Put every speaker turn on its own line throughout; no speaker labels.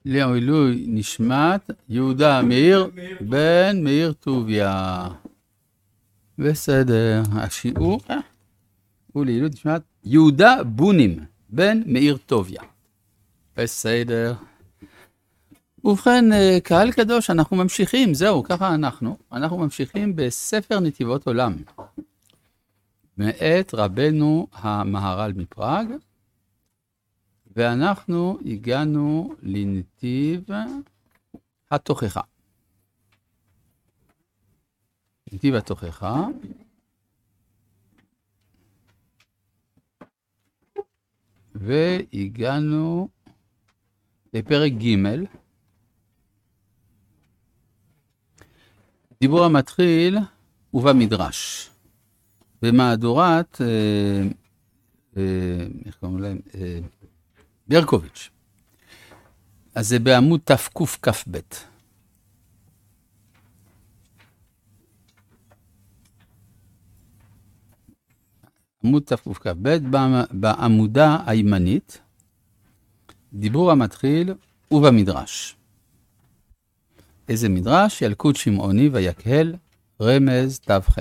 לעילוי נשמת יהודה מאיר בן מאיר טוביה. בסדר, השיעור הוא לעילוי נשמת יהודה בונים בן מאיר טוביה. בסדר. ובכן, קהל קדוש, אנחנו ממשיכים, זהו, ככה אנחנו ממשיכים בספר נתיבות עולם, מאת רבנו המהר"ל מפראג, ואנחנו הגענו לנתיב התוכחה. נתיב התוכחה, והגענו לפרק ג', דיבור המתחיל ובמדרש. במהדורת, איך קוראים להם? ברקוביץ'. אז זה בעמוד תקכ"ב. עמוד תקכ"ב, בעמודה הימנית, דיבור המתחיל ובמדרש. איזה מדרש? ילקוט שמעוני ויקהל, רמז ת"ח.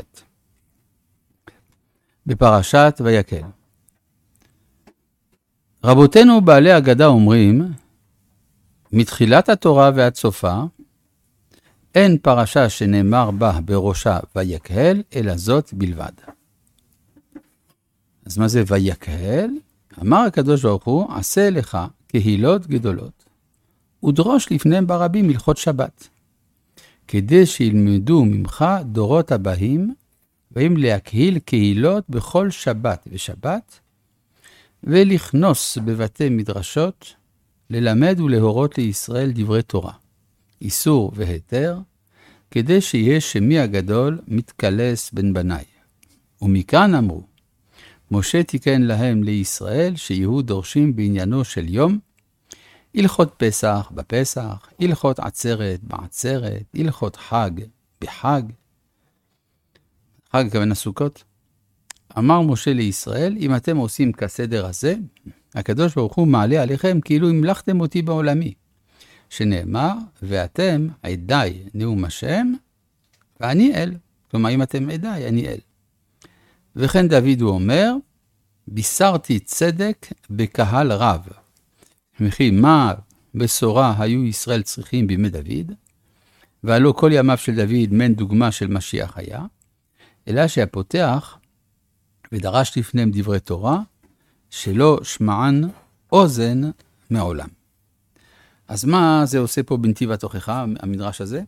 בפרשת ויקהל. רבותינו בעלי אגדה אומרים, מתחילת התורה ועד סופה, אין פרשה שנאמר בה בראשה ויקהל, אלא זאת בלבד. אז מה זה ויקהל? אמר הקדוש ברוך הוא, עשה לך קהילות גדולות, ודרוש לפניהם ברבים הלכות שבת, כדי שילמדו ממך דורות הבאים, והם להקהיל קהילות בכל שבת ושבת, ולכנוס בבתי מדרשות, ללמד ולהורות לישראל דברי תורה, איסור והיתר, כדי שיהיה שמי הגדול מתקלס בין בניי. ומכאן אמרו, משה תיקן להם לישראל שיהיו דורשים בעניינו של יום, הלכות פסח בפסח, הלכות עצרת בעצרת, הלכות חג בחג, חג כוון הסוכות. אמר משה לישראל, אם אתם עושים כסדר הזה, הקדוש ברוך הוא מעלה עליכם כאילו המלכתם אותי בעולמי, שנאמר, ואתם עדיי נאום השם, ואני אל. כלומר, אם אתם עדיי, אני אל. וכן דוד הוא אומר, בישרתי צדק בקהל רב. וכי מה בשורה היו ישראל צריכים בימי דוד, והלא כל ימיו של דוד מן דוגמה של משיח היה, אלא שהפותח ודרש לפניהם דברי תורה, שלא שמען אוזן מעולם. אז מה זה עושה פה בנתיב התוכחה, המדרש הזה?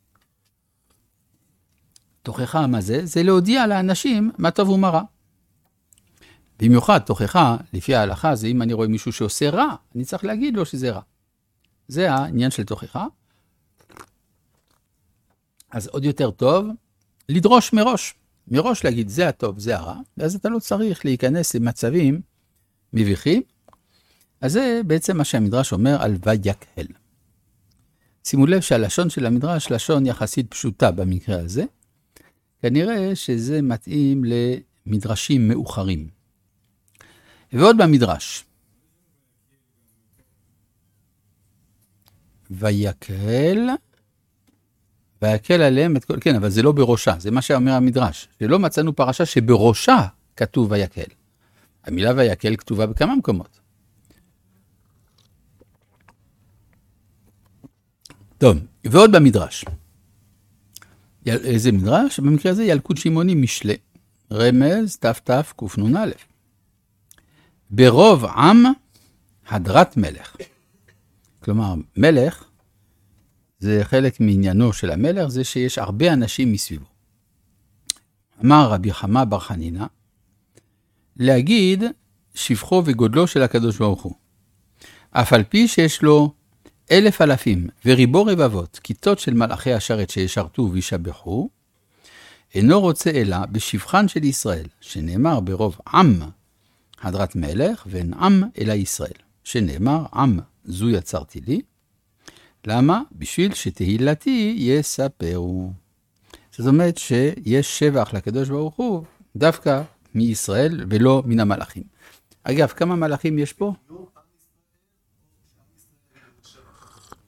תוכחה מה זה? זה להודיע לאנשים מה טוב ומה רע. במיוחד תוכחה, לפי ההלכה, זה אם אני רואה מישהו שעושה רע, אני צריך להגיד לו שזה רע. זה העניין של תוכחה. אז עוד יותר טוב, לדרוש מראש להגיד זה הטוב, זה הרע, ואז אתה לא צריך להיכנס למצבים מביכים. אז זה בעצם מה שהמדרש אומר על ויקהל. שימו לב שהלשון של המדרש, לשון יחסית פשוטה במקרה הזה, כנראה שזה מתאים למדרשים מאוחרים. ועוד במדרש. ויקהל עליהם את כל... כן, אבל זה לא בראשה, זה מה שאומר המדרש. שלא מצאנו פרשה שבראשה כתוב ויקהל. המילה ויקהל כתובה בכמה מקומות. טוב, ועוד במדרש. איזה מדרש? במקרה הזה ילקוט שמעוני משלי. רמז תקנ"א. ברוב עם הדרת מלך. כלומר, מלך, זה חלק מעניינו של המלך, זה שיש הרבה אנשים מסביבו. אמר רבי חמא בר חנינא, להגיד שבחו וגודלו של הקדוש ברוך הוא. אף על פי שיש לו 1,000 וריבו רבבות, כיתות של מלאכי השרת שישרתו וישבחו, אינו רוצה אלא בשבחן של ישראל, שנאמר ברוב עם הדרת מלך, ואין עם אלא ישראל, שנאמר עם זו יצרתי לי. למה? בשביל שתהילתי יספרו. זאת אומרת שיש שבח לקדוש ברוך הוא דווקא מישראל ולא מן המלאכים. אגב, כמה מלאכים יש פה?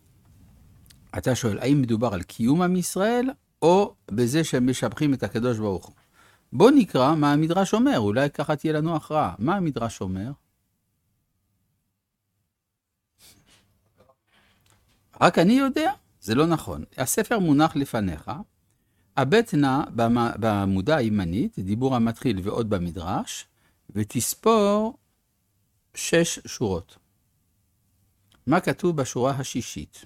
אתה שואל, האם מדובר על קיום עם ישראל, או בזה שהם משבחים את הקדוש ברוך הוא? בוא נקרא מה המדרש אומר, אולי ככה תהיה לנו הכרעה. מה המדרש אומר? רק אני יודע? זה לא נכון. הספר מונח לפניך, הבט נא בעמודה הימנית, דיבור המתחיל ועוד במדרש, ותספור 6 שורות. מה כתוב בשורה השישית?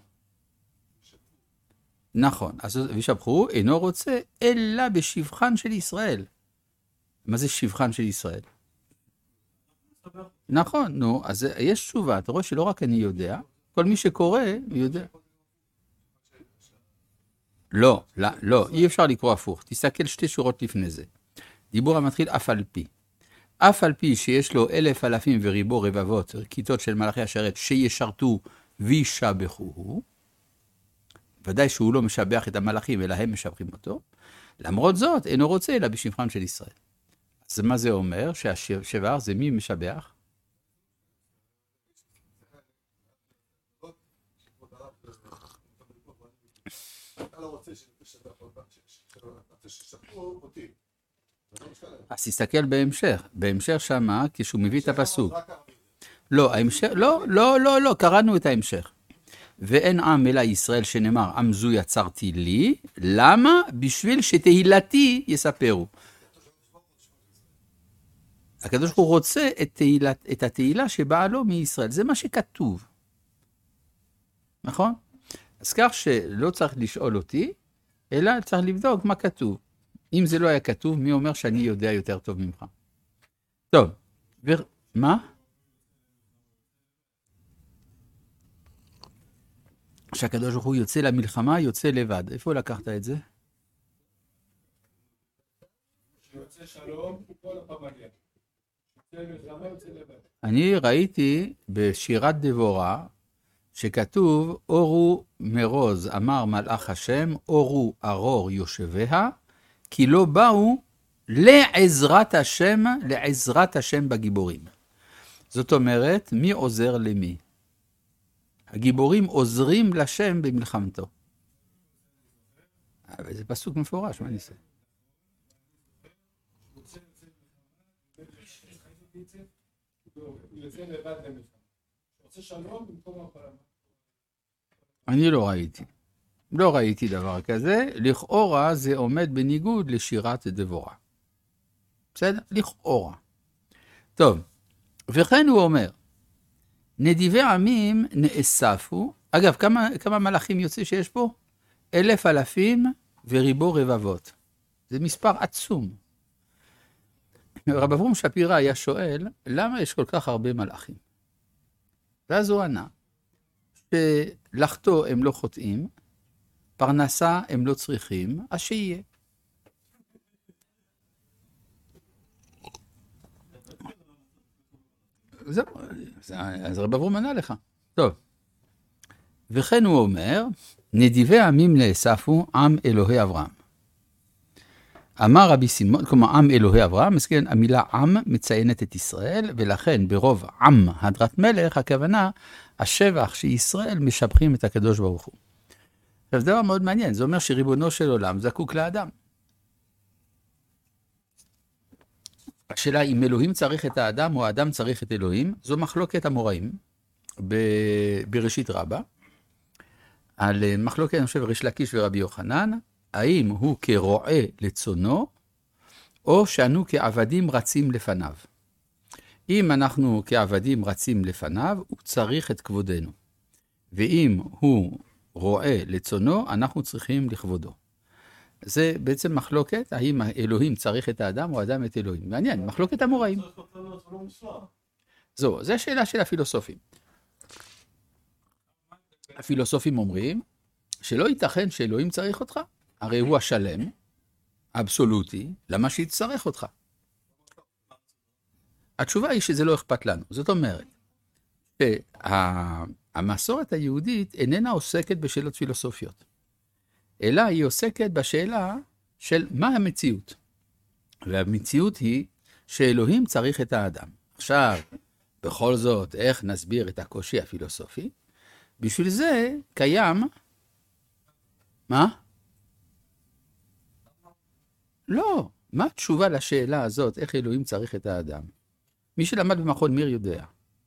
נכון, אז וישבחו אינו רוצה אלא בשבחן של ישראל. מה זה שבחן של ישראל? נכון, נו, אז יש תשובה, אתה רואה שלא רק אני יודע, כל מי שקורא יודע. לא, לא, לא, אי אפשר לקרוא הפוך, תסתכל 2 שורות לפני זה. דיבור המתחיל אף על פי. אף על פי שיש לו 1000 אלפים וריבו רבבות, כיתות של מלאכי השרת שישרתו וישבחוהו, ודאי שהוא לא משבח את המלאכים, אלא הם משבחים אותו. למרות זאת, אינו רוצה אלא בשבחם של ישראל. אז מה זה אומר? שהשבח זה מי משבח? אז תסתכל בהמשך. בהמשך שמה, כשהוא מביא את הפסוק. לא, ההמשך, לא, לא, לא, לא, קראנו את ההמשך. ואין עם אלא ישראל שנאמר, עם זו יצרתי לי, למה? בשביל שתהילתי יספרו. הקדוש ברוך הוא רוצה את התהילה שבאה לו מישראל, זה מה שכתוב. נכון? אז כך שלא צריך לשאול אותי, אלא צריך לבדוק מה כתוב. אם זה לא היה כתוב, מי אומר שאני יודע יותר טוב ממך? טוב, מה? שהקדוש ברוך הוא יוצא למלחמה, יוצא לבד. איפה לקחת את זה?
שיוצא שלום, כל הפעם מגיע. יוצא מלחמה, יוצא לבד.
אני ראיתי בשירת דבורה, שכתוב, אורו מרוז, אמר מלאך השם, אורו ארור יושביה, כי לא באו לעזרת השם בגיבורים. זאת אומרת, מי עוזר למי? הגיבורים עוזרים לשם במלחמתו. אבל זה פסוק מפורש, מה נעשה? אני לא ראיתי. לא ראיתי דבר כזה. לכאורה זה עומד בניגוד לשירת דבורה. בסדר? לכאורה. טוב, וכן הוא אומר, נדיבי עמים נאספו, אגב, כמה מלאכים יוצא שיש פה? 1000 אלפים וריבו רבבות. זה מספר עצום. רב אברום שפירא היה שואל, למה יש כל כך הרבה מלאכים? ואז הוא ענה, שלחתו הם לא חוטאים, פרנסה הם לא צריכים, אז שיהיה. זהו, אז רב אברום ענה לך. טוב. וכן הוא אומר, נדיבי עמים נאספו עם אלוהי אברהם. אמר רבי סימון, כלומר עם אלוהי אברהם, אז כן, המילה עם מציינת את ישראל, ולכן ברוב עם הדרת מלך, הכוונה, השבח שישראל משבחים את הקדוש ברוך הוא. עכשיו, זה דבר מאוד מעניין, זה אומר שריבונו של עולם זקוק לאדם. השאלה אם אלוהים צריך את האדם או האדם צריך את אלוהים, זו מחלוקת המוראים בראשית רבה, על מחלוקת, אני חושב, ריש לקיש ורבי יוחנן, האם הוא כרועה לצונו, או שאנו כעבדים רצים לפניו. אם אנחנו כעבדים רצים לפניו, הוא צריך את כבודנו. ואם הוא רועה לצונו, אנחנו צריכים לכבודו. זה בעצם מחלוקת, האם האלוהים צריך את האדם או האדם את אלוהים. מעניין, מחלוקת המוראים. זו השאלה של הפילוסופים. הפילוסופים אומרים שלא ייתכן שאלוהים צריך אותך, הרי הוא השלם, האבסולוטי, למה שיצטרך אותך? התשובה היא שזה לא אכפת לנו. זאת אומרת, שהמסורת היהודית איננה עוסקת בשאלות פילוסופיות, אלא היא עוסקת בשאלה של מה המציאות. והמציאות היא שאלוהים צריך את האדם. עכשיו, בכל זאת, איך נסביר את הקושי הפילוסופי? בשביל זה קיים מה? לא. מה התשובה לשאלה הזאת, איך אלוהים צריך את האדם? מי שלמד במכון מיר יודע.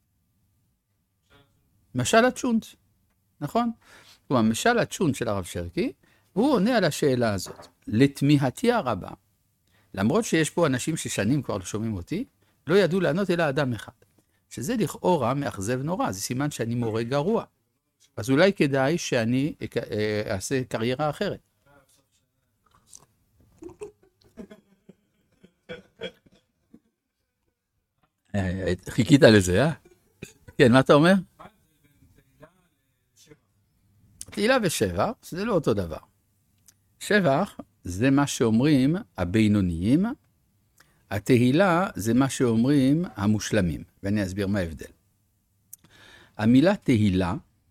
משל הצ'ונט, נכון? כלומר, משל הצ'ונט של הרב שרקי, הוא עונה על השאלה הזאת. לתמיהתי הרבה, למרות שיש פה אנשים ששנים כבר לא שומעים אותי, לא ידעו לענות אלא אדם אחד. שזה לכאורה מאכזב נורא, זה סימן שאני מורה גרוע. אז אולי כדאי שאני אעשה קריירה אחרת. חיכית לזה, אה? כן, מה אתה אומר? תהילה ושבח, זה לא אותו דבר. שבח זה מה שאומרים הבינוניים, התהילה זה מה שאומרים המושלמים, ואני אסביר מה ההבדל. המילה תהילה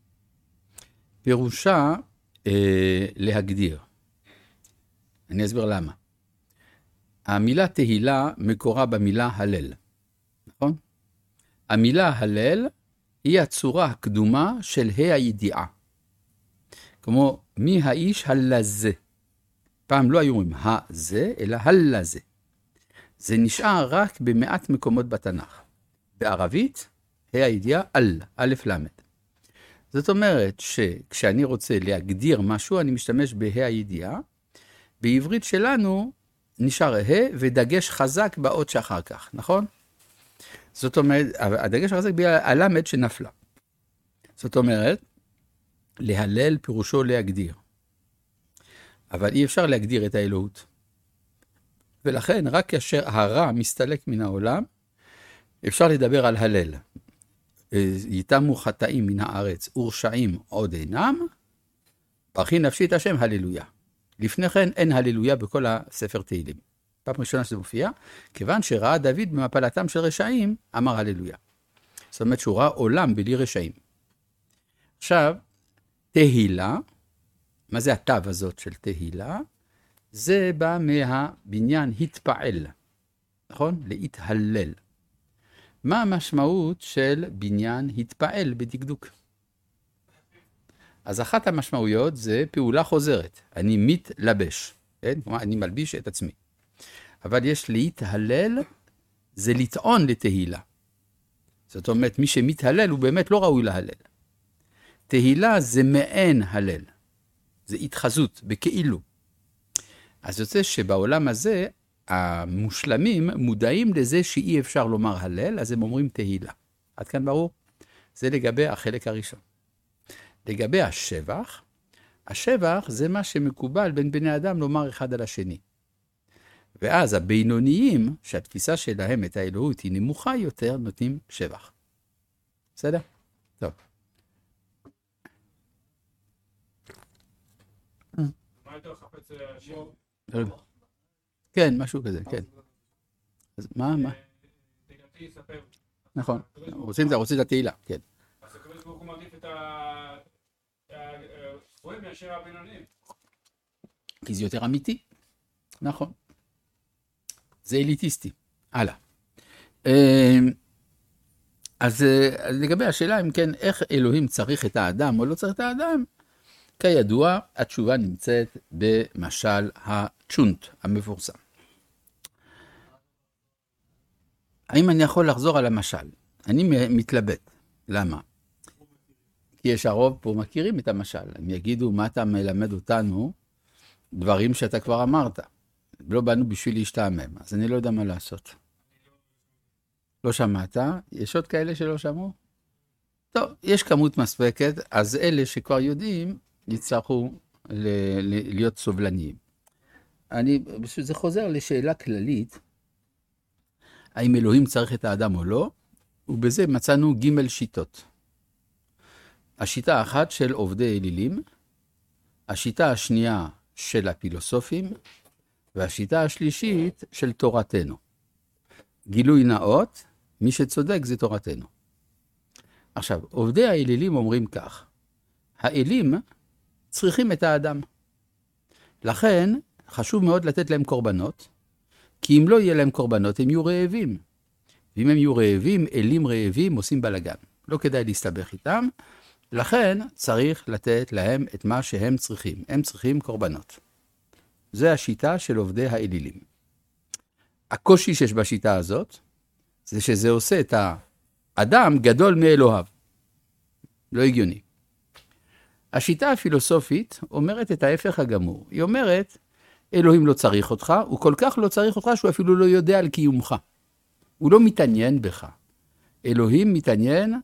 פירושה להגדיר. אני אסביר למה. המילה תהילה מקורה במילה הלל, נכון? המילה הלל היא הצורה הקדומה של הידיעה. כמו מי האיש הלזה. פעם לא היו אומרים הזה, אלא הלזה. זה נשאר רק במעט מקומות בתנ"ך. בערבית, הידיעה אל, א' למד. זאת אומרת שכשאני רוצה להגדיר משהו, אני משתמש בהידיעה. בעברית שלנו נשאר ודגש חזק באות שאחר כך, נכון? זאת אומרת, הדגש החזק הלמד שנפלה. זאת אומרת, להלל פירושו להגדיר. אבל אי אפשר להגדיר את האלוהות. ולכן, רק כאשר הרע מסתלק מן העולם, אפשר לדבר על הלל. יתמו חטאים מן הארץ, ורשעים עוד אינם, ברכי נפשי את השם, הללויה. לפני כן אין הללויה בכל הספר תהילים. פעם ראשונה שזה מופיע, כיוון שראה דוד במפלתם של רשעים, אמר הללויה. זאת אומרת שהוא ראה עולם בלי רשעים. עכשיו, תהילה, מה זה התו הזאת של תהילה? זה בא מהבניין התפעל, נכון? להתהלל. מה המשמעות של בניין התפעל בדקדוק? אז אחת המשמעויות זה פעולה חוזרת. אני מתלבש, כן? כלומר, אני מלביש את עצמי. אבל יש להתהלל, זה לטעון לתהילה. זאת אומרת, מי שמתהלל הוא באמת לא ראוי להלל. תהילה זה מעין הלל. זה התחזות, בכאילו. אז יוצא שבעולם הזה, המושלמים מודעים לזה שאי אפשר לומר הלל, אז הם אומרים תהילה. עד כאן ברור? זה לגבי החלק הראשון. לגבי השבח, השבח זה מה שמקובל בין בני אדם לומר אחד על השני. ואז הבינוניים, שהתפיסה שלהם את האלוהות היא נמוכה יותר, נותנים שבח. בסדר? טוב.
מה יותר חפץ השם?
כן, משהו כזה, כן. אז מה?
תגנתי יספר.
נכון, רוצים את התהילה, כן.
אז הקדוש ברוך הוא מעדיף את רואה מאשר הבינוניים.
כי זה יותר אמיתי. נכון. זה אליטיסטי. הלאה. אז לגבי השאלה, אם כן, איך אלוהים צריך את האדם או לא צריך את האדם, כידוע, התשובה נמצאת במשל הצ'ונט המפורסם. האם אני יכול לחזור על המשל? אני מתלבט. למה? כי יש הרוב פה מכירים את המשל. הם יגידו, מה אתה מלמד אותנו? דברים שאתה כבר אמרת. לא באנו בשביל להשתעמם, אז אני לא יודע מה לעשות. לא שמעת? יש עוד כאלה שלא שמעו? טוב, יש כמות מספקת, אז אלה שכבר יודעים, יצטרכו להיות סובלניים. זה חוזר לשאלה כללית, האם אלוהים צריך את האדם או לא, ובזה מצאנו ג' שיטות. השיטה האחת של עובדי אלילים, השיטה השנייה של הפילוסופים, והשיטה השלישית של תורתנו. גילוי נאות, מי שצודק זה תורתנו. עכשיו, עובדי האלילים אומרים כך, האלים צריכים את האדם. לכן, חשוב מאוד לתת להם קורבנות, כי אם לא יהיה להם קורבנות, הם יהיו רעבים. ואם הם יהיו רעבים, אלים רעבים עושים בלגן. לא כדאי להסתבך איתם, לכן צריך לתת להם את מה שהם צריכים. הם צריכים קורבנות. זה השיטה של עובדי האלילים. הקושי שיש בשיטה הזאת, זה שזה עושה את האדם גדול מאלוהיו. לא הגיוני. השיטה הפילוסופית אומרת את ההפך הגמור. היא אומרת, אלוהים לא צריך אותך, הוא כל כך לא צריך אותך שהוא אפילו לא יודע על קיומך. הוא לא מתעניין בך. אלוהים מתעניין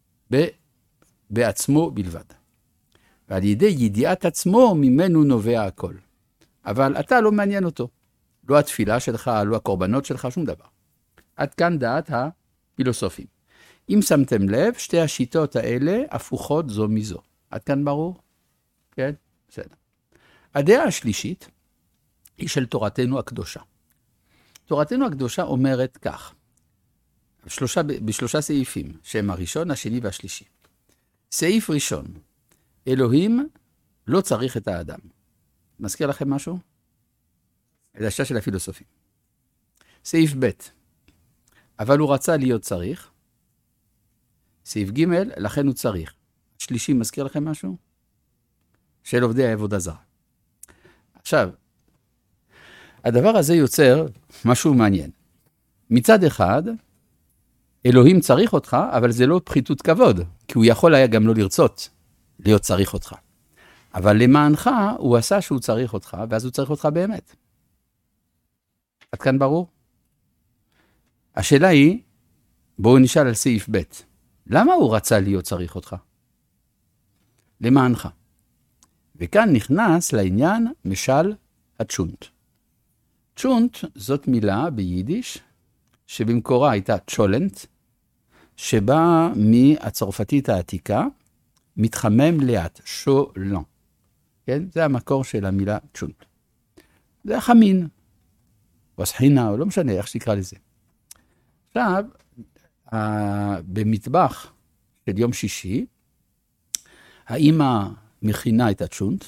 בעצמו בלבד. ועל ידי ידיעת עצמו ממנו נובע הכל. אבל אתה לא מעניין אותו. לא התפילה שלך, לא הקורבנות שלך, שום דבר. עד כאן דעת הפילוסופים. אם שמתם לב, שתי השיטות האלה הפוכות זו מזו. עד כאן ברור? כן? בסדר. הדעה השלישית היא של תורתנו הקדושה. תורתנו הקדושה אומרת כך, בשלושה סעיפים, שהם הראשון, השני והשלישי. סעיף ראשון, אלוהים לא צריך את האדם. מזכיר לכם משהו? את השיטה של הפילוסופים. סעיף ב', אבל הוא רצה להיות צריך. סעיף ג', לכן הוא צריך. שלישי, מזכיר לכם משהו? של עובדי העבודה זרה. עכשיו, הדבר הזה יוצר משהו מעניין. מצד אחד, אלוהים צריך אותך, אבל זה לא פחיתות כבוד, כי הוא יכול היה גם לא לרצות להיות צריך אותך. אבל למענך, הוא עשה שהוא צריך אותך, ואז הוא צריך אותך באמת. עד כאן ברור? השאלה היא, בואו נשאל על סעיף ב', למה הוא רצה להיות צריך אותך? למענך. וכאן נכנס לעניין משל הצ'ונט. צ'ונט זאת מילה ביידיש, שבמקורה הייתה צ'ולנט, שבאה מהצרפתית העתיקה, מתחמם לאט, שולן. כן? זה המקור של המילה צ'ונט. זה החמין, או סחינה, או לא משנה איך שתקרא לזה. עכשיו, במטבח של יום שישי, האמא מכינה את הצ'ונט,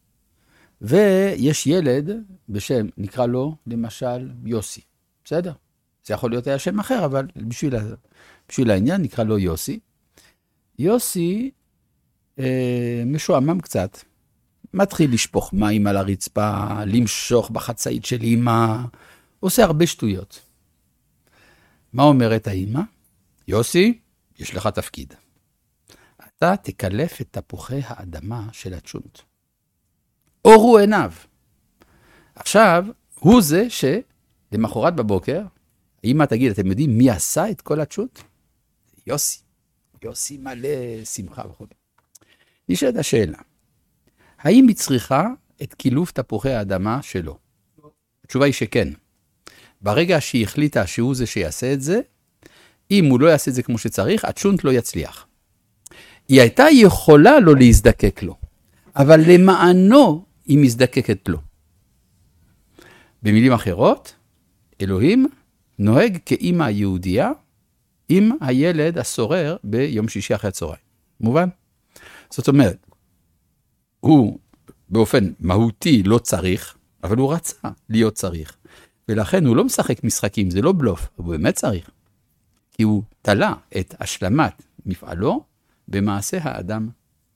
ויש ילד בשם, נקרא לו למשל יוסי. בסדר? זה יכול להיות היה שם אחר, אבל בשביל העניין נקרא לו יוסי. יוסי משועמם קצת, מתחיל לשפוך מים על הרצפה, למשוך בחצאית של אמא, עושה הרבה שטויות. מה אומרת האמא? יוסי, יש לך תפקיד. אתה תקלף את תפוחי האדמה של הצ'ונט. אורו עיניו. עכשיו, הוא זה שלמחרת בבוקר, האמא תגיד, אתם יודעים מי עשה את כל הצ'ונט? יוסי. יוסי מלא שמחה וכו'. נשאלת השאלה, האם היא צריכה את קילוף תפוחי האדמה שלו? התשובה היא שכן. ברגע שהיא החליטה שהוא זה שיעשה את זה, אם הוא לא יעשה את זה כמו שצריך, הצ'ונט לא יצליח. היא הייתה יכולה לא להזדקק לו, אבל למענו היא מזדקקת לו. במילים אחרות, אלוהים נוהג כאמא היהודייה עם הילד הסורר ביום שישי אחרי הצהריים. מובן? זאת אומרת, הוא באופן מהותי לא צריך, אבל הוא רצה להיות צריך. ולכן הוא לא משחק משחקים, זה לא בלוף, הוא באמת צריך. כי הוא תלה את השלמת מפעלו במעשה האדם.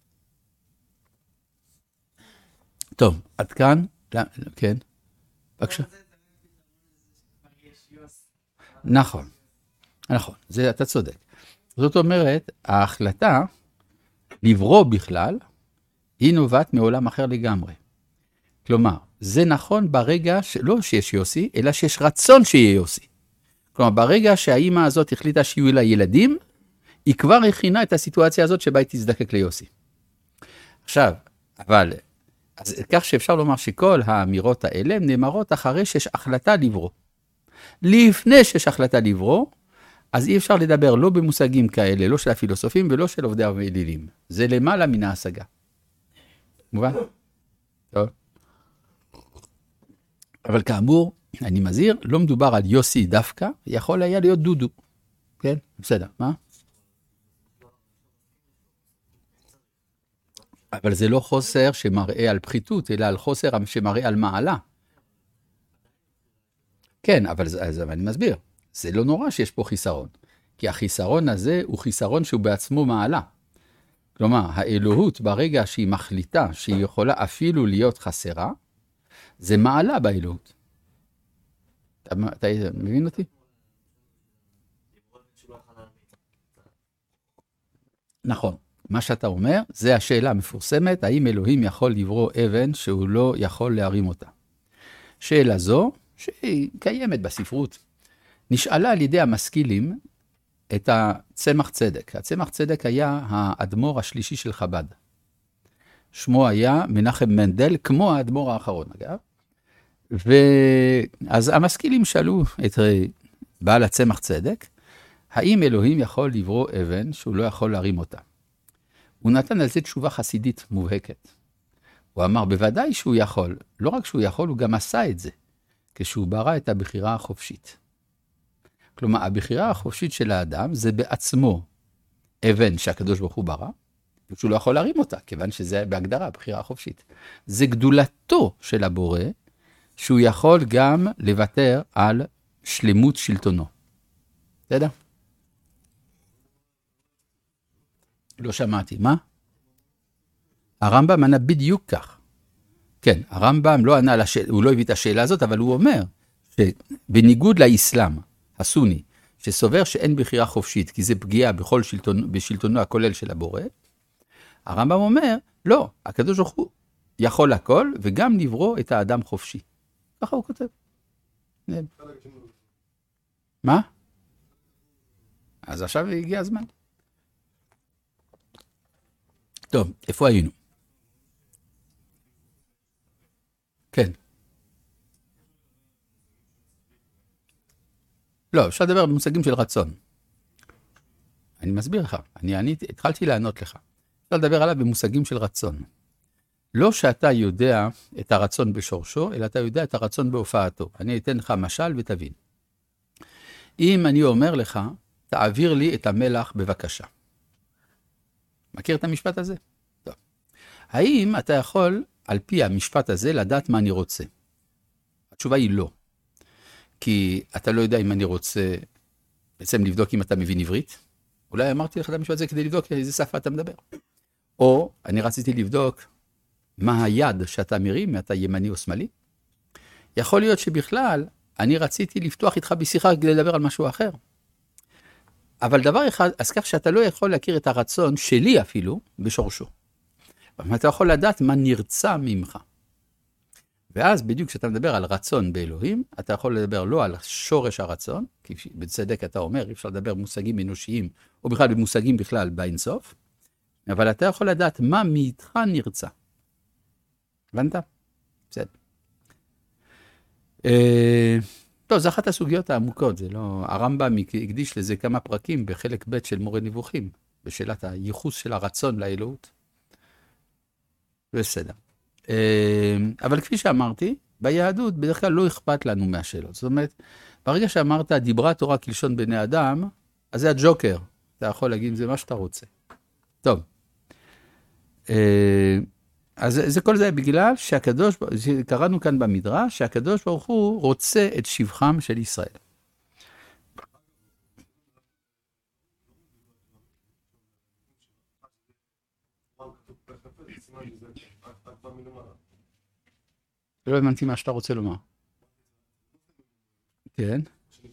טוב, עד כאן, כן, בבקשה. נכון, נכון, זה אתה צודק. זאת אומרת, ההחלטה לברוא בכלל, היא נובעת מעולם אחר לגמרי. כלומר, זה נכון ברגע לא שיש יוסי, אלא שיש רצון שיהיה יוסי. כלומר, ברגע שהאימא הזאת החליטה שיהיו לה ילדים, היא כבר הכינה את הסיטואציה הזאת שבה היא תזדקק ליוסי. עכשיו, אבל, אז כך שאפשר לומר שכל האמירות האלה נאמרות אחרי שיש החלטה לברוא. לפני שיש החלטה לברוא, אז אי אפשר לדבר לא במושגים כאלה, לא של הפילוסופים ולא של עובדי האלילים. זה למעלה מן ההשגה. מובן? טוב. אבל כאמור, אני מזהיר, לא מדובר על יוסי דווקא, יכול היה להיות דודו. כן? בסדר, מה? אבל זה לא חוסר שמראה על פחיתות, אלא על חוסר שמראה על מעלה. כן, אבל אני מסביר. זה לא נורא שיש פה חיסרון. כי החיסרון הזה הוא חיסרון שהוא בעצמו מעלה. כלומר, האלוהות ברגע שהיא מחליטה שהיא יכולה אפילו להיות חסרה, זה מעלה באלוהות. אתה מבין אותי? נכון. מה שאתה אומר, זה השאלה המפורסמת, האם אלוהים יכול לברוא אבן שהוא לא יכול להרים אותה. שאלה זו, שהיא קיימת בספרות, נשאלה על ידי המשכילים את הצמח צדק. הצמח צדק היה האדמו"ר השלישי של חב"ד. שמו היה מנחם מנדל, כמו האדמו"ר האחרון, אגב. ואז המשכילים שאלו את בעל הצמח צדק, האם אלוהים יכול לברוא אבן שהוא לא יכול להרים אותה? הוא נתן על זה תשובה חסידית מובהקת. הוא אמר, בוודאי שהוא יכול. לא רק שהוא יכול, הוא גם עשה את זה, כשהוא ברא את הבחירה החופשית. כלומר, הבחירה החופשית של האדם זה בעצמו אבן שהקדוש ברוך הוא ברא, שהוא לא יכול להרים אותה, כיוון שזה בהגדרה הבחירה החופשית. זה גדולתו של הבורא, שהוא יכול גם לוותר על שלמות שלטונו. בסדר? לא שמעתי, מה? הרמב"ם ענה בדיוק כך. כן, הרמב"ם לא ענה הוא לא הביא את השאלה הזאת, אבל הוא אומר שבניגוד לאסלאם הסוני, שסובר שאין בחירה חופשית, כי זה פגיעה בשלטונו הכולל של הבורא, הרמב"ם אומר, לא, הקדוש ברוך הוא יכול הכל, וגם לברוא את האדם חופשי. ככה הוא כותב. מה? אז עכשיו הגיע הזמן. טוב, איפה היינו? כן. לא, אפשר לדבר במושגים של רצון. אני מסביר לך, התחלתי לענות לך. אפשר לדבר עליו במושגים של רצון. לא שאתה יודע את הרצון בשורשו, אלא אתה יודע את הרצון בהופעתו. אני אתן לך משל ותבין. אם אני אומר לך, תעביר לי את המלח בבקשה. מכיר את המשפט הזה? טוב. האם אתה יכול, על פי המשפט הזה, לדעת מה אני רוצה? התשובה היא לא. כי אתה לא יודע אם אני רוצה, בעצם לבדוק אם אתה מבין עברית. אולי אמרתי לך את המשפט הזה כדי לבדוק איזה שפה אתה מדבר. או אני רציתי לבדוק מה היד שאתה מרים, אתה ימני או שמאלי. יכול להיות שבכלל אני רציתי לפתוח איתך בשיחה כדי לדבר על משהו אחר. אבל דבר אחד, אז כך שאתה לא יכול להכיר את הרצון שלי אפילו בשורשו. אבל אתה יכול לדעת מה נרצה ממך. ואז בדיוק כשאתה מדבר על רצון באלוהים, אתה יכול לדבר לא על שורש הרצון, כי בצדק אתה אומר, אי אפשר לדבר במושגים אנושיים, או בכלל במושגים בכלל באינסוף, אבל אתה יכול לדעת מה מאיתך נרצה. הבנת? בסדר. טוב, זו אחת הסוגיות העמוקות, זה לא... הרמב"ם הקדיש לזה כמה פרקים בחלק ב' של מורה נבוכים, בשאלת הייחוס של הרצון לאלוהות. בסדר. אבל כפי שאמרתי, ביהדות בדרך כלל לא אכפת לנו מהשאלות. זאת אומרת, ברגע שאמרת, דיברה תורה כלשון בני אדם, אז זה הג'וקר. אתה יכול להגיד, זה מה שאתה רוצה. טוב. אז זה כל זה בגלל שהקדוש, קראנו כאן במדרש, שהקדוש ברוך הוא רוצה את שבחם של ישראל. לא הבנתי מה שאתה רוצה לומר. כן.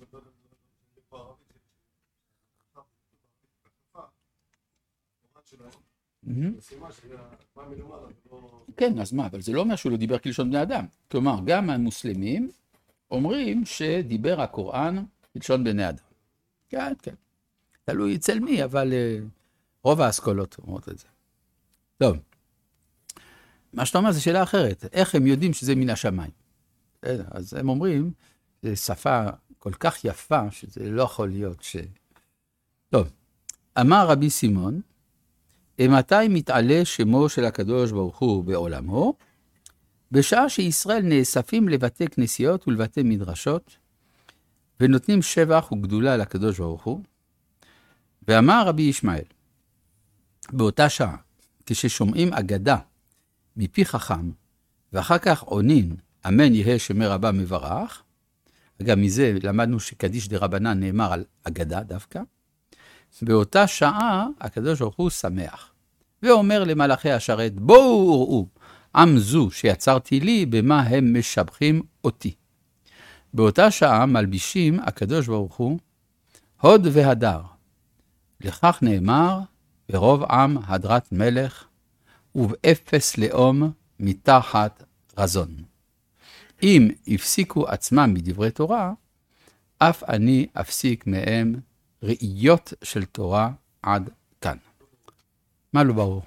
כן, אז מה? אבל זה לא אומר שהוא לא דיבר כלשון בני אדם. כלומר, גם המוסלמים אומרים שדיבר הקוראן כלשון בני אדם. כן, כן. תלוי אצל מי, אבל רוב האסכולות אומרות את זה. טוב. מה שאתה אומר זה שאלה אחרת. איך הם יודעים שזה מן השמיים? אז הם אומרים, זו שפה כל כך יפה, שזה לא יכול להיות ש... טוב. אמר רבי סימון, מתי מתעלה שמו של הקדוש ברוך הוא בעולמו? בשעה שישראל נאספים לבתי כנסיות ולבתי מדרשות, ונותנים שבח וגדולה לקדוש ברוך הוא. ואמר רבי ישמעאל, באותה שעה, כששומעים אגדה מפי חכם, ואחר כך עונין, אמן יהא שמי רבה מברך, וגם מזה למדנו שקדיש דרבנן נאמר על אגדה דווקא, באותה שעה הקדוש ברוך הוא שמח. ואומר למלאכי השרת, בואו וראו, עם זו שיצרתי לי, במה הם משבחים אותי. באותה שעה מלבישים הקדוש ברוך הוא, הוד והדר. לכך נאמר, ברוב עם הדרת מלך, ובאפס לאום מתחת רזון. אם הפסיקו עצמם מדברי תורה, אף אני אפסיק מהם ראיות של תורה עד כאן. מה לא ברור?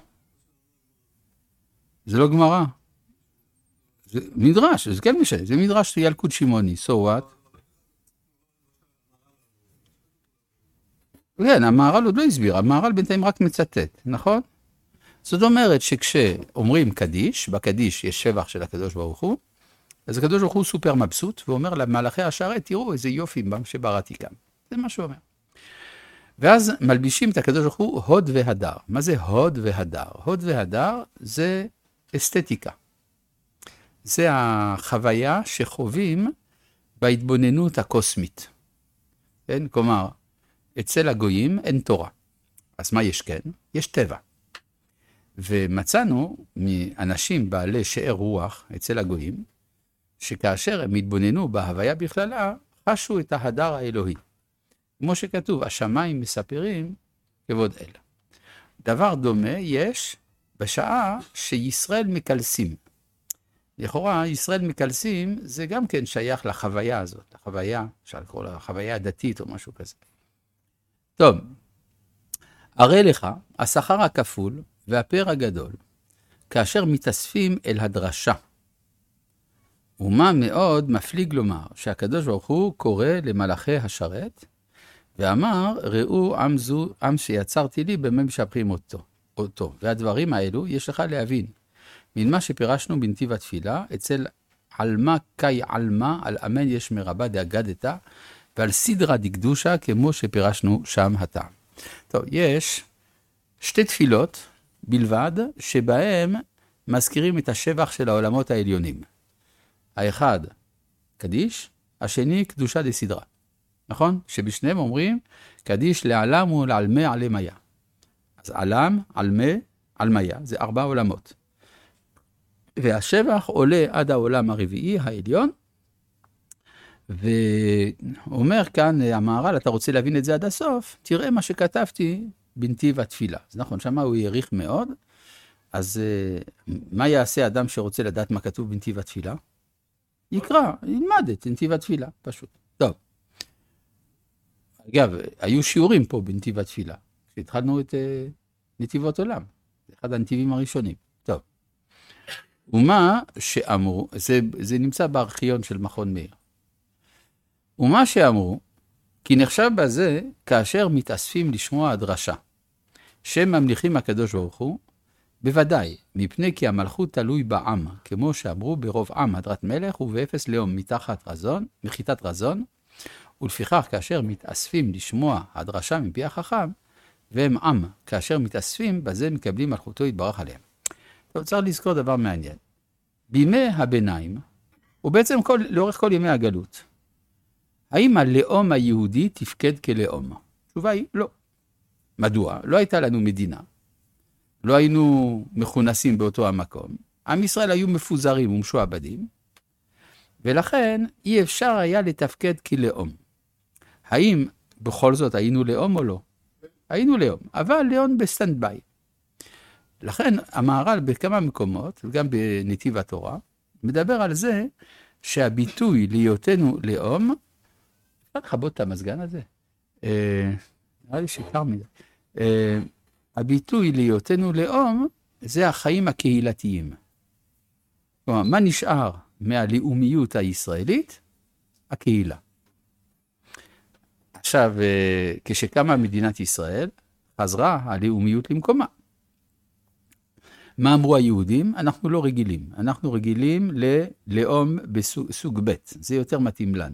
זה לא גמרא. זה מדרש, זה כן משנה, זה מדרש ילקוט שמעוני, so what? כן, המהר"ל עוד לא הסביר, המהר"ל בינתיים רק מצטט, נכון? זאת אומרת שכשאומרים קדיש, בקדיש יש שבח של הקדוש ברוך הוא, אז הקדוש ברוך הוא סופר מבסוט, ואומר למלאכי השרת, תראו איזה יופי שבראתי כאן. זה מה שהוא אומר. ואז מלבישים את הקדוש ברוך הוא הוד והדר. מה זה הוד והדר? הוד והדר זה אסתטיקה. זה החוויה שחווים בהתבוננות הקוסמית. כן? כלומר, אצל הגויים אין תורה. אז מה יש כן? יש טבע. ומצאנו מאנשים בעלי שאר רוח אצל הגויים, שכאשר הם התבוננו בהוויה בכללה, חשו את ההדר האלוהי. כמו שכתוב, השמיים מספרים כבוד אל. דבר דומה יש בשעה שישראל מקלסים. לכאורה, ישראל מקלסים זה גם כן שייך לחוויה הזאת, לחוויה, אפשר לקרוא לה חוויה דתית או משהו כזה. טוב, הרי לך השכר הכפול והפר הגדול, כאשר מתאספים אל הדרשה. ומה מאוד מפליג לומר שהקדוש ברוך הוא קורא למלאכי השרת, ואמר, ראו עם שיצרתי לי במה משבחים אותו. והדברים האלו יש לך להבין. מן מה שפירשנו בנתיב התפילה, אצל עלמה קאי עלמה, על אמן יש מרבה דאגדתה, ועל סדרה דקדושה, כמו שפירשנו שם הטעם. טוב, יש שתי תפילות בלבד, שבהם מזכירים את השבח של העולמות העליונים. האחד, קדיש, השני, קדושה דסדרה. נכון? שבשניהם אומרים, קדיש לעלם ולעלמה עלמיה. אז עלם, עלמה, עלמיה, זה 4 עולמות. והשבח עולה עד העולם הרביעי, העליון, ואומר כאן המהר"ל, אתה רוצה להבין את זה עד הסוף, תראה מה שכתבתי בנתיב התפילה. אז נכון, שמה הוא יעריך מאוד, אז מה יעשה אדם שרוצה לדעת מה כתוב בנתיב התפילה? יקרא, ילמד את נתיב התפילה, פשוט. טוב. אגב, היו שיעורים פה בנתיב התפילה, כשהתחלנו את נתיבות עולם, זה אחד הנתיבים הראשונים. טוב. ומה שאמרו, זה נמצא בארכיון של מכון מאיר. ומה שאמרו, כי נחשב בזה כאשר מתאספים לשמוע הדרשה, שממליכים הקדוש ברוך הוא, בוודאי, מפני כי המלכות תלוי בעם, כמו שאמרו ברוב עם הדרת מלך ובאפס לאום מחיתת רזון, ולפיכך כאשר מתאספים לשמוע הדרשה מפי החכם, והם עם, כאשר מתאספים, בזה מקבלים מלכותו יתברך עליהם. טוב, צריך לזכור דבר מעניין. בימי הביניים, ובעצם לאורך כל ימי הגלות, האם הלאום היהודי תפקד כלאום? התשובה היא לא. מדוע? לא הייתה לנו מדינה. לא היינו מכונסים באותו המקום. עם ישראל היו מפוזרים ומשועבדים, ולכן אי אפשר היה לתפקד כלאום. האם בכל זאת היינו לאום או לא? היינו לאום, אבל לאום בסטנדביי. לכן המהר"ל בכמה מקומות, וגם בנתיב התורה, מדבר על זה שהביטוי להיותנו לאום, אפשר לחבות את המזגן הזה? נראה לי שקר מזה. הביטוי להיותנו לאום, זה החיים הקהילתיים. כלומר, מה נשאר מהלאומיות הישראלית? הקהילה. עכשיו, כשקמה מדינת ישראל, חזרה הלאומיות למקומה. מה אמרו היהודים? אנחנו לא רגילים. אנחנו רגילים ללאום בסוג ב'. זה יותר מתאים לנו.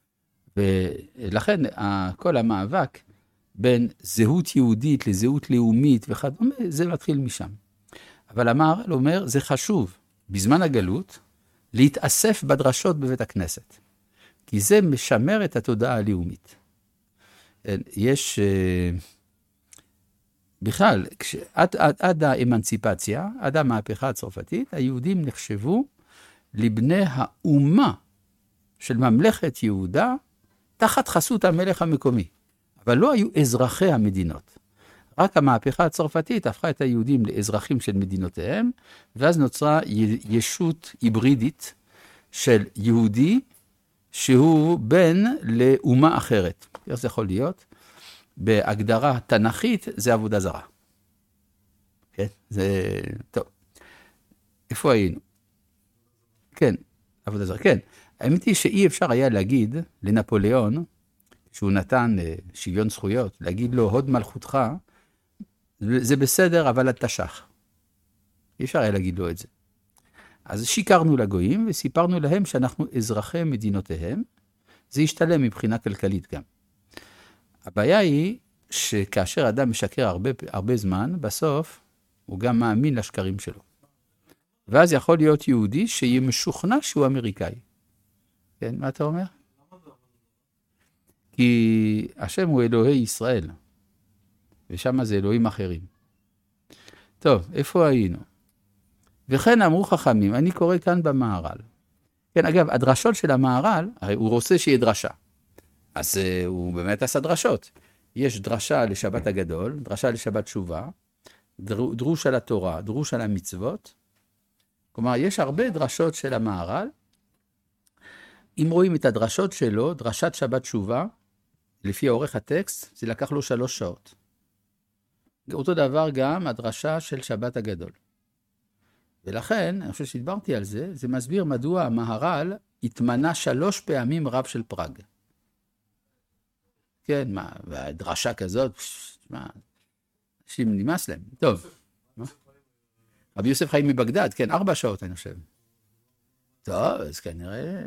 ולכן כל המאבק בין זהות יהודית לזהות לאומית וכדומה, זה מתחיל משם. אבל המהר"ל אומר, זה חשוב בזמן הגלות להתאסף בדרשות בבית הכנסת. כי זה משמר את התודעה הלאומית. יש בכלל, עד האמנציפציה, עד המהפכה הצרפתית, היהודים נחשבו לבני האומה של ממלכת יהודה, תחת חסות המלך המקומי. אבל לא היו אזרחי המדינות. רק המהפכה הצרפתית הפכה את היהודים לאזרחים של מדינותיהם, ואז נוצרה ישות היברידית של יהודי, שהוא בן לאומה אחרת. איך זה יכול להיות? בהגדרה תנכית זה עבודה זרה. כן? זה... טוב. איפה היינו? כן, עבודה זרה. כן. האמת היא שאי אפשר היה להגיד לנפוליאון, שהוא נתן שוויון זכויות, להגיד לו, הוד מלכותך, זה בסדר, אבל אתה שח. אי אפשר היה להגיד לו את זה. אז שיקרנו לגויים וסיפרנו להם שאנחנו אזרחי מדינותיהם. זה ישתלם מבחינה כלכלית גם. הבעיה היא שכאשר אדם משקר הרבה זמן, בסוף הוא גם מאמין לשקרים שלו. ואז יכול להיות יהודי שיהיה משוכנע שהוא אמריקאי. כן, מה אתה אומר? כי השם הוא אלוהי ישראל, ושם זה אלוהים אחרים. טוב, איפה היינו? וכן אמרו חכמים, אני קורא כאן במהר"ל. כן, אגב, הדרשות של המהר"ל, הרי הוא רוצה שיהיה דרשה. אז הוא באמת עשה דרשות. יש דרשה לשבת הגדול, דרשה לשבת תשובה, דרוש על התורה, דרוש על המצוות. כלומר, יש הרבה דרשות של המהר"ל. אם רואים את הדרשות שלו, דרשת שבת תשובה, לפי אורך הטקסט, זה לקח לו 3 שעות. אותו דבר גם הדרשה של שבת הגדול. ולכן, אני חושב שהדברתי על זה, זה מסביר מדוע המהר"ל התמנה 3 פעמים רב של פראג. כן, מה, והדרשה כזאת, מה, אנשים נמאס להם. טוב. רבי יוסף חיים מבגדד, כן, 4 שעות אני חושב. טוב, אז כנראה...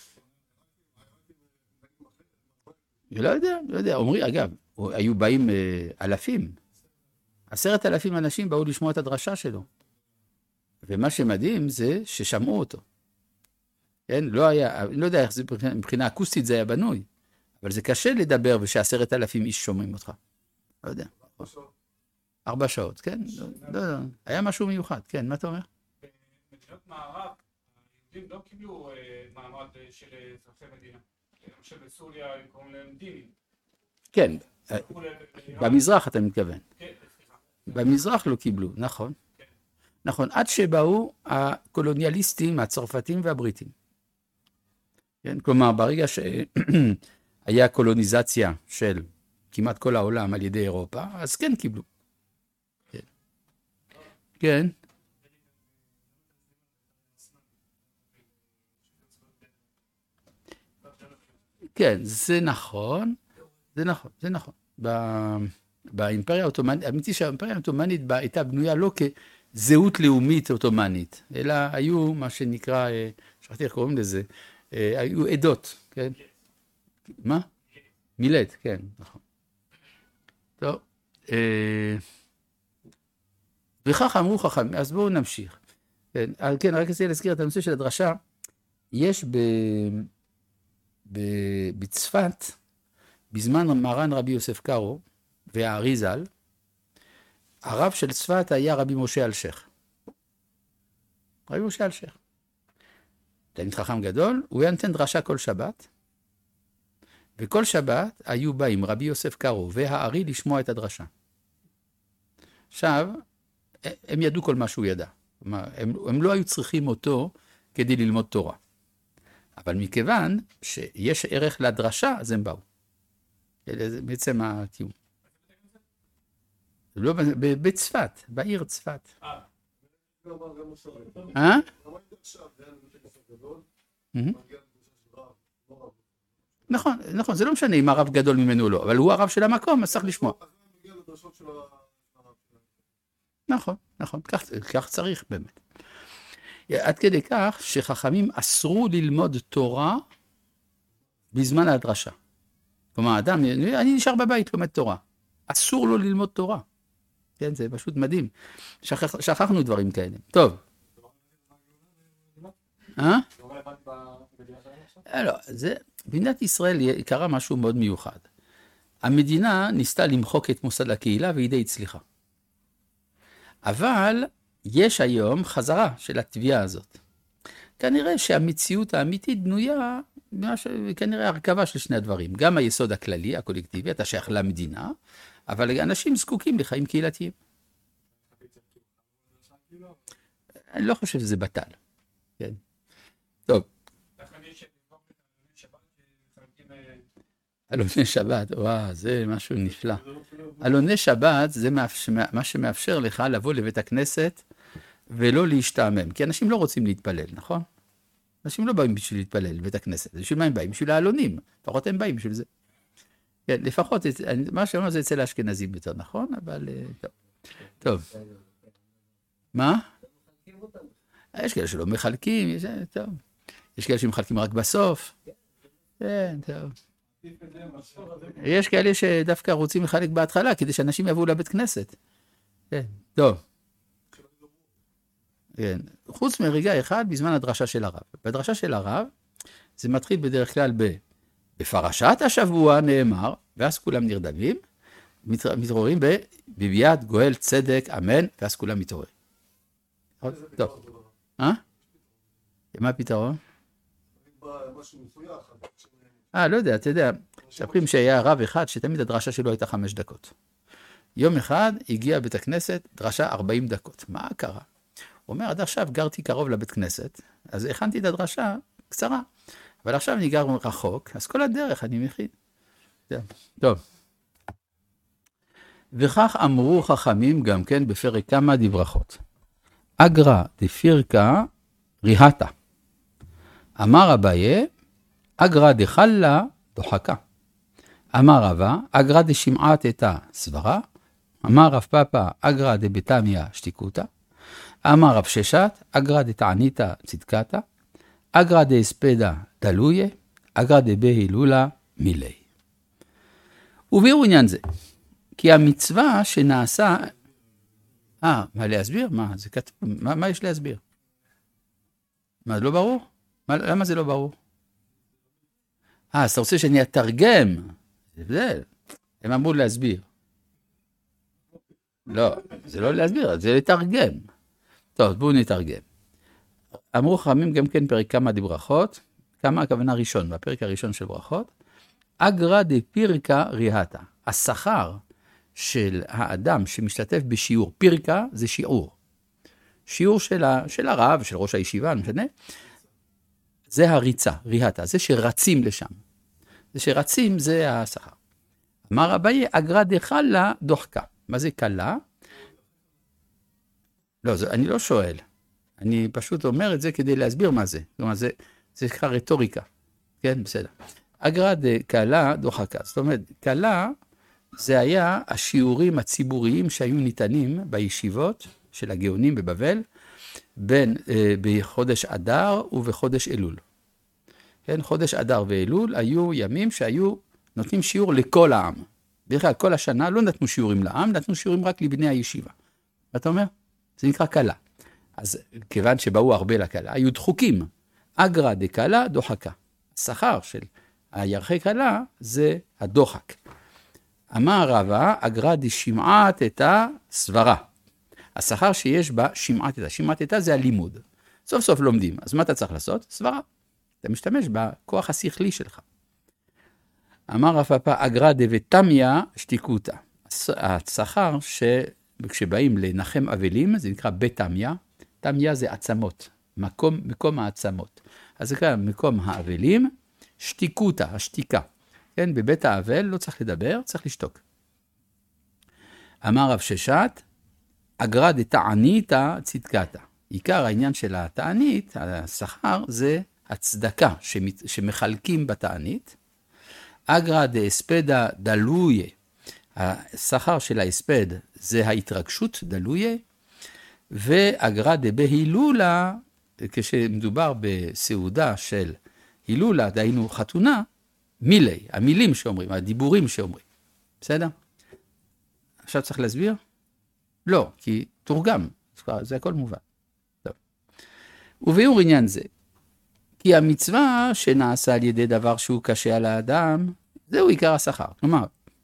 לא יודע, אומרי, אגב, היו באים אלפים. 10,000 אנשים באו לשמוע את הדרשה שלו. ומה שמדהים זה ששמעו אותו. כן, לא יודע איך זה מבחינה אקוסטית זה היה בנוי, אבל זה קשה לדבר וש10,000 איש שומעים אותך. לא יודע. 4 שעות, כן? לא. היה משהו מיוחד, כן, מה אתה אומר?
במדינות מערב, היהודים לא קיבלו מעמד של אזרחי מדינה. למשל בסוריה הם קוראים להם דינים.
כן, במזרח אתה מתכוון.
כן, סליחה.
במזרח לא קיבלו, נכון. נכון, עד שבאו הקולוניאליסטים, הצרפתים והבריטים. כן, כלומר, ברגע שהיה קולוניזציה של כמעט כל העולם על ידי אירופה, אז כן קיבלו. כן. כן. כן, זה נכון. זה נכון. באימפריה האוטומנית, האמיתי שהאימפריה האוטומנית הייתה בנויה לא כזהות לאומית אוטומנית, אלא היו מה שנקרא, שכחתי איך קוראים לזה, היו עדות, כן? מה? מילט, כן, נכון. טוב. וכך אמרו חכמים, אז בואו נמשיך. כן, רק רציתי להזכיר את הנושא של הדרשה. יש בצפת, בזמן מרן רבי יוסף קארו והאריזל, הרב של צפת היה רבי משה אלשיך. רבי משה אלשיך. תלמיד חכם גדול, הוא היה נותן דרשה כל שבת, וכל שבת היו באים רבי יוסף קארו והארי לשמוע את הדרשה. עכשיו, הם ידעו כל מה שהוא ידע. הם לא היו צריכים אותו כדי ללמוד תורה. אבל מכיוון שיש ערך לדרשה, אז הם באו. זה בעצם הטיעון. לא, בצפת, בעיר צפת. נכון, זה לא משנה אם הרב גדול ממנו לא, אבל הוא הרב של המקום, אז צריך לשמוע. נכון, כך צריך באמת. עד כדי כך שחכמים אסרו ללמוד תורה בזמן הדרשה. כלומר, אדם, אני נשאר בבית, לומד תורה. אסור לו ללמוד תורה. כן, זה פשוט מדהים. שכחנו דברים כאלה. טוב. לא, במדינת ישראל קרה משהו מאוד מיוחד. המדינה ניסתה למחוק את מוסד הקהילה והיא די הצליחה. אבל יש היום חזרה של התביעה הזאת. כנראה שהמציאות האמיתית בנויה, כנראה הרכבה של שני הדברים. גם היסוד הכללי, הקולקטיבי, אתה שייך למדינה, אבל אנשים זקוקים לחיים קהילתיים. אני לא חושב שזה בטל. כן. טוב. אלוני שבת, וואו, זה משהו נפלא. אלוני שבת זה מה שמאפשר לך לבוא לבית הכנסת ולא להשתעמם, כי אנשים לא רוצים להתפלל, נכון? אנשים לא באים בשביל להתפלל בבית הכנסת, בשביל מה הם באים? בשביל האלונים, לפחות הם באים בשביל זה. כן, לפחות, מה שאומר זה אצל האשכנזים יותר, נכון? אבל, טוב. מה? יש כאלה שלא מחלקים, טוב. יש כאלה שמחלקים רק בסוף. כן, טוב. יש כאלה שדווקא רוצים לחלק בהתחלה, כדי שאנשים יבואו לבית כנסת. כן, טוב. כן. חוץ מרגע אחד, בזמן הדרשה של הרב. בדרשה של הרב, זה מתחיל בדרך כלל בפרשת השבוע נאמר, ואז כולם נרדמים, מתעוררים בביאת גואל צדק, אמן, ואז כולם מתעוררים. טוב. מה הפתרון? לא יודע, אתה יודע, מספרים שהיה רב אחד שתמיד הדרשה שלו הייתה 5 דקות. יום אחד הגיע בית הכנסת, דרשה 40 דקות. מה קרה? הוא אומר, עד עכשיו גרתי קרוב לבית כנסת, אז הכנתי את הדרשה קצרה, אבל עכשיו אני גר רחוק, אז כל הדרך אני מכין. טוב. וכך אמרו חכמים גם כן בפרק כמה דברכות. אגרא דפירקה ריהתה. אמר אביי, אגרא דחלה דוחקה. אמר רבא, אגרא דשמעת אתא סברה. אמר רב פאפא, אגרא דבתמיא שתיקותא. אמר רב ששת, אגרא דתעניתא צדקתא. אגרא דהספדא דלויה. אגרא דבהילולא מילי. וביאור עניין זה, כי המצווה שנעשה... מה להסביר? מה? זה כתוב, מה יש להסביר? מה, זה לא ברור? למה זה לא ברור? אז אתה רוצה שאני אתרגם? זה, הם אמרו להסביר. לא, זה לא להסביר, זה לתרגם. טוב, בואו נתרגם. אמרו חכמים גם כן פרק כמה דברכות, כמה הכוונה ראשון, בפרק הראשון של ברכות, אגרא דפירקה ריהתה. השכר של האדם שמשתתף בשיעור, פירקה זה שיעור. שיעור של הרב, של ראש הישיבה, אני משנה, זה הריצה, ריהתה, זה שרצים לשם. זה שרצים זה השכר. אמר אביי, אגרא דחלה דוחקה. מה זה קלה? לא, אני לא שואל. אני פשוט אומר את זה כדי להסביר מה זה. כלומר, זה ככה רטוריקה. כן, בסדר. אגרא דקלה דוחקה. זאת אומרת, קלה זה היה השיעורים הציבוריים שהיו ניתנים בישיבות של הגאונים בבבל, בחודש אדר ובחודש אלול. כן, חודש אדר ואלול היו ימים שהיו נותנים שיעור לכל העם. בכלל, כל השנה לא נתנו שיעורים לעם, נתנו שיעורים רק לבני הישיבה. אתה אומר? זה נקרא קלה. אז כיוון שבאו הרבה לקלה, היו דחוקים. אגרא דקלה דוחקה. השכר של הירחי קלה זה הדוחק. אמר רבא, אגרא דשמעת אתא סברה. השכר שיש בה שמעת אתא. שמעת אתא זה הלימוד. סוף סוף לומדים. אז מה אתה צריך לעשות? סברה. אתה משתמש בכוח השכלי שלך. אמר רב פאפא, אגרא דבתמיא שתיקותא. השכר שכשבאים לנחם אבלים, זה נקרא בתמיא. תמיא זה עצמות, מקום העצמות. אז זה נקרא מקום האבלים, שתיקותא, השתיקה. כן, בבית האבל לא צריך לדבר, צריך לשתוק. אמר רב ששת, אגרא דתעניתא צדקתא. עיקר העניין של התענית, השכר, זה הצדקה שמחלקים בתענית. אגרא דהספדא דלויה. השכר של ההספד זה ההתרגשות דלויה. ואגרא דבהילולא, כשמדובר בסעודה של הילולה, דהיינו חתונה, מילי, המילים שאומרים, הדיבורים שאומרים. בסדר? עכשיו צריך להסביר? לא, כי תורגם, זה הכל מובן. טוב. וביאור עניין זה, כי המצווה שנעשה על ידי דבר שהוא קשה על האדם, זהו עיקר השכר. כלומר,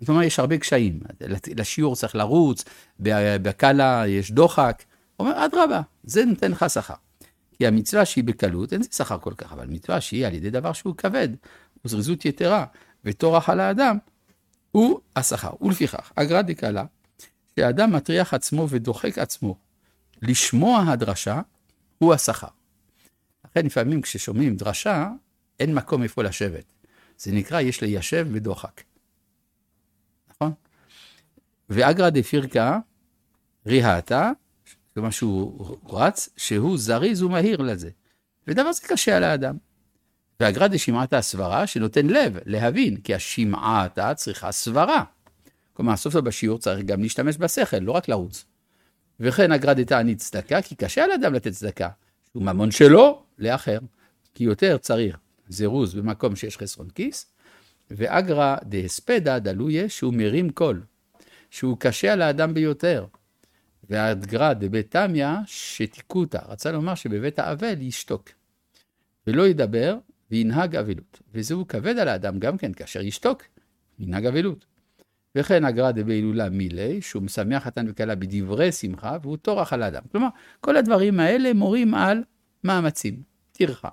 זאת אומרת, יש הרבה קשיים. לשיעור צריך לרוץ, בקלה יש דוחק. הוא אומר, אדרבה, זה נותן לך שכר. כי המצווה שהיא בקלות, אין זה שכר כל כך, אבל מצווה שהיא על ידי דבר שהוא כבד, וזריזות יתרה, וטורח על האדם, הוא השכר. ולפיכך, אגרא דקלה, שהאדם מטריח עצמו ודוחק עצמו, לשמוע הדרשה, הוא השכר. לכן לפעמים כששומעים דרשה, אין מקום איפה לשבת. זה נקרא, יש ליישב ודוחק. נכון? ואגרא דפירקה, ריהתה, כלומר שהוא רץ, שהוא זריז ומהיר לזה. ודבר זה קשה על האדם. ואגרא דשמעתא סברה, שנותן לב, להבין, כי השמעתא צריכה סברה. כלומר, סוף סוף בשיעור צריך גם להשתמש בשכל, לא רק לרוץ. וכן אגרא דתענית צדקה, כי קשה על אדם לתת צדקה. שהוא ממון שלו לאחר, כי יותר צריך זירוז במקום שיש חסרון כיס, ואגרא דהספדא דלויה, שהוא מרים קול, שהוא קשה על האדם ביותר. ואגרא דבית תמיא שתיקותא, רצה לומר שבבית האבל ישתוק, ולא ידבר וינהג אבלות. וזהו כבד על האדם גם כן, כאשר ישתוק, ינהג אבלות. וכן אגרא דבהילולה מילי, שהוא משמח חתן וכלה בדברי שמחה, והוא טורח על האדם. כלומר, כל הדברים האלה מורים על מאמצים, טרחה.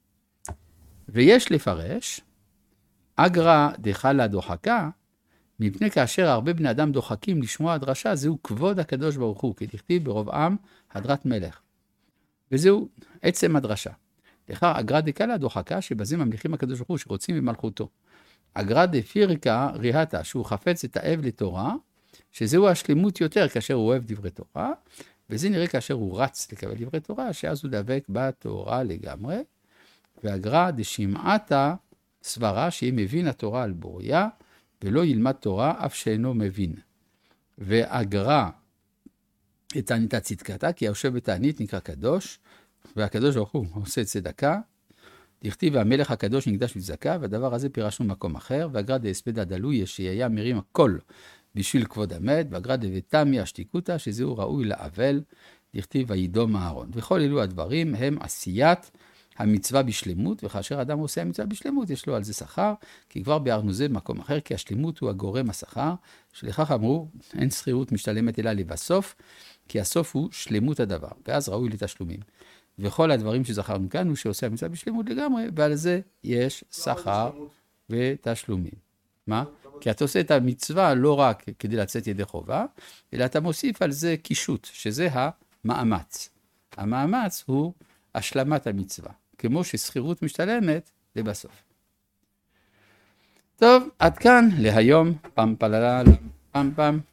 ויש לפרש, אגרא דחלה דוחקה, מפני כאשר הרבה בני אדם דוחקים לשמוע הדרשה, זהו כבוד הקדוש ברוך הוא, כי תכתיב ברוב עם הדרת מלך. וזהו עצם הדרשה. לכך אגרא דקלה דוחקה, שבזה ממליכים הקדוש ברוך הוא, שרוצים במלכותו. אגרא דפירקה ריהתה, שהוא חפץ את האב לתורה, שזהו השלמות יותר כאשר הוא אוהב דברי תורה, וזה נראה כאשר הוא רץ לקבל דברי תורה, שאז הוא דבק בתורה לגמרי. ואגרא דשמעתא סברה, שהיא מבין התורה על בוריה, ולא ילמד תורה אף שאינו מבין. ואגרא דתעניתא צדקתא, כי היושב בתענית נקרא קדוש, והקדוש ברוך הוא עושה צדקה, דכתיב והמלך הקדוש נקדש לצדקה, והדבר הזה פירשנו במקום אחר, ואגרא דהספדא דלויה, שהיה מרים הכל בשביל כבוד המת, ואגרא דבית תמיא שתיקותא, שזהו ראוי לאבל, דכתיב וידום אהרון. וכל אלו הדברים הם עשיית המצווה בשלמות, וכאשר אדם עושה המצווה בשלמות, יש לו על זה שכר, כי כבר ביארנו זה במקום אחר, כי השלמות הוא הגורם השכר, שלכך אמרו, אין שכירות משתלמת אלא לבסוף, כי הסוף הוא שלמות הדבר, ואז ראוי לתשלומים. וכל הדברים שזכרנו כאן הוא שעושה המצווה בשלמות לגמרי, ועל זה יש שכר ותשלומים. מה? כי אתה עושה את המצווה לא רק כדי לצאת ידי חובה, אלא אתה מוסיף על זה קישוט, שזה המאמץ. המאמץ הוא השלמת המצווה, כמו ששכירות משתלמת לבסוף. טוב, עד כאן להיום, פעם פללה, פעם פעם.